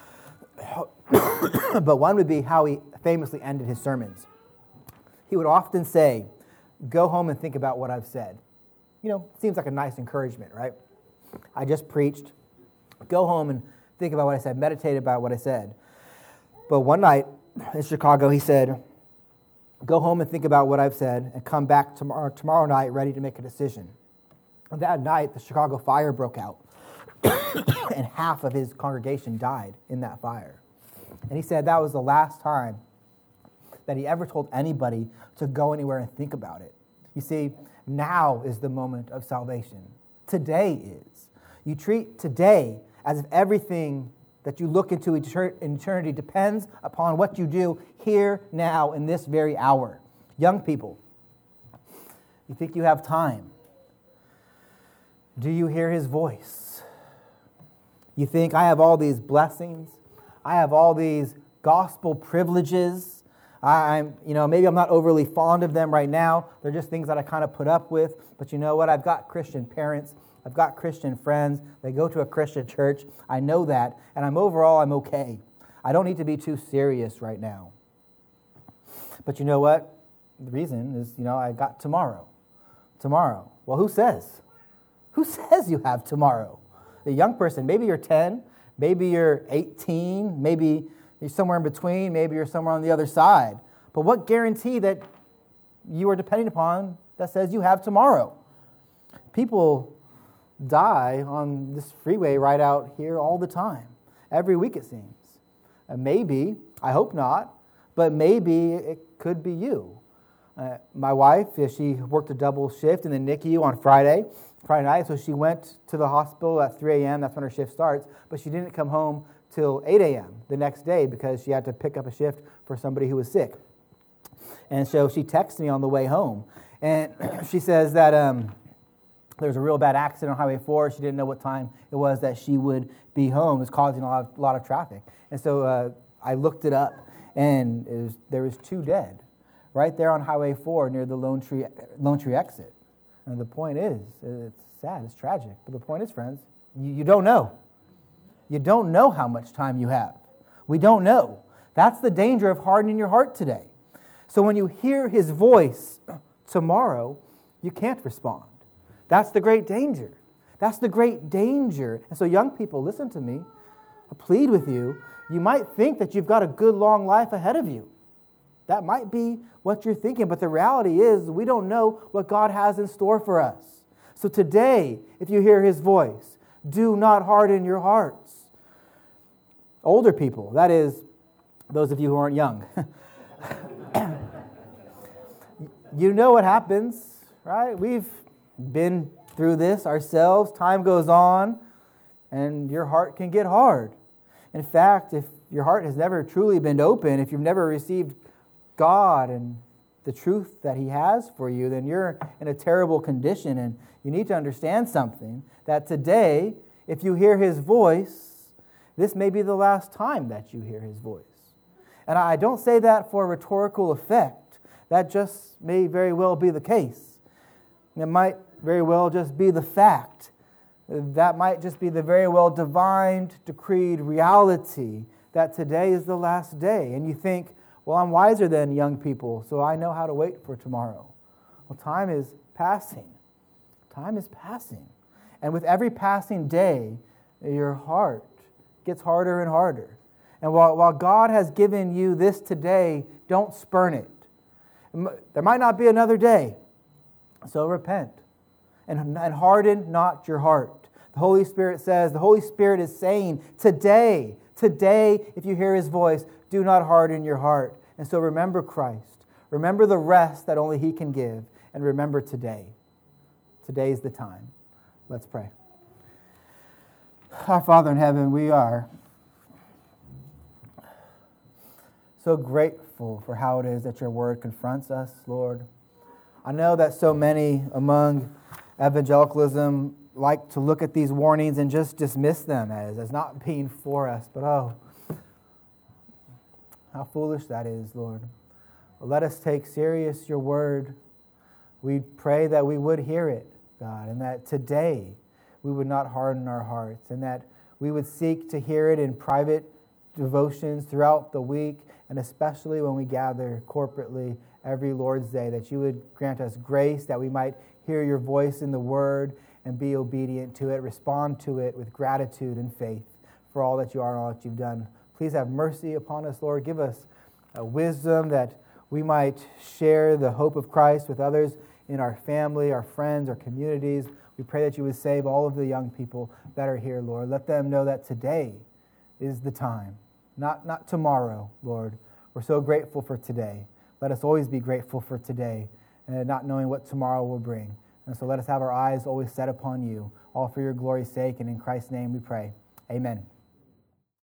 But one would be how he famously ended his sermons. He would often say, go home and think about what I've said. You know, seems like a nice encouragement, right? I just preached. Go home and think about what I said. Meditate about what I said. But one night in Chicago, he said, go home and think about what I've said and come back tomorrow, tomorrow night ready to make a decision. And that night, the Chicago fire broke out. And half of his congregation died in that fire. And he said that was the last time that he ever told anybody to go anywhere and think about it. You see, now is the moment of salvation. Today is. You treat today as if everything that you look into eternity depends upon what you do here, now, in this very hour. Young people, you think you have time? Do you hear his voice? You think, I have all these blessings. I have all these gospel privileges. I, I'm, you know, maybe I'm not overly fond of them right now. They're just things that I kind of put up with. But you know what? I've got Christian parents. I've got Christian friends. They go to a Christian church. I know that. And I'm overall, I'm okay. I don't need to be too serious right now. But you know what? The reason is, you know, I got tomorrow. Tomorrow. Well, who says? Who says you have tomorrow? The young person, maybe you're ten, maybe you're eighteen, maybe you're somewhere in between, maybe you're somewhere on the other side. But what guarantee that you are depending upon that says you have tomorrow? People die on this freeway right out here all the time. Every week it seems. And maybe, I hope not, but maybe it could be you. Uh, my wife, she worked a double shift in the N I C U on Friday. Friday night, so she went to the hospital at three a.m. That's when her shift starts, but she didn't come home till eight a.m. the next day because she had to pick up a shift for somebody who was sick. And so she texted me on the way home, and she says that um, there was a real bad accident on Highway four. She didn't know what time it was that she would be home. It was causing a lot of, a lot of traffic. And so uh, I looked it up, and it was, there was two dead right there on Highway four near the Lone Tree, Lone Tree exit. And the point is, it's sad, it's tragic. But the point is, friends, you, you don't know. You don't know how much time you have. We don't know. That's the danger of hardening your heart today. So when you hear his voice tomorrow, you can't respond. That's the great danger. That's the great danger. And so young people, listen to me. I plead with you. You might think that you've got a good long life ahead of you. That might be what you're thinking, but the reality is we don't know what God has in store for us. So today, if you hear his voice, do not harden your hearts. Older people, that is, those of you who aren't young. You know what happens, right? We've been through this ourselves. Time goes on, and your heart can get hard. In fact, if your heart has never truly been open, if you've never received God and the truth that he has for you, then you're in a terrible condition. And you need to understand something, that today, if you hear his voice, this may be the last time that you hear his voice. And I don't say that for rhetorical effect. That just may very well be the case. It might very well just be the fact. That might just be the very well divine, decreed reality that today is the last day. And you think, well, I'm wiser than young people, so I know how to wait for tomorrow. Well, time is passing. Time is passing. And with every passing day, your heart gets harder and harder. And while, while God has given you this today, don't spurn it. There might not be another day, so repent. And, and harden not your heart. The Holy Spirit says, the Holy Spirit is saying, today, today, if you hear his voice, do not harden your heart. And so remember Christ. Remember the rest that only he can give. And remember today. Today is the time. Let's pray. Our Father in heaven, we are so grateful for how it is that your word confronts us, Lord. I know that so many among evangelicalism like to look at these warnings and just dismiss them as, as not being for us. But oh, How foolish that is, Lord. Let us take serious your word. We pray that we would hear it, God, and that today we would not harden our hearts, and that we would seek to hear it in private devotions throughout the week, and especially when we gather corporately every Lord's Day, that you would grant us grace, that we might hear your voice in the word and be obedient to it, respond to it with gratitude and faith for all that you are and all that you've done. Please have mercy upon us, Lord. Give us a wisdom that we might share the hope of Christ with others in our family, our friends, our communities. We pray that you would save all of the young people that are here, Lord. Let them know that today is the time, not, not tomorrow, Lord. We're so grateful for today. Let us always be grateful for today, and not knowing what tomorrow will bring. And so let us have our eyes always set upon you, all for your glory's sake, and in Christ's name we pray. Amen.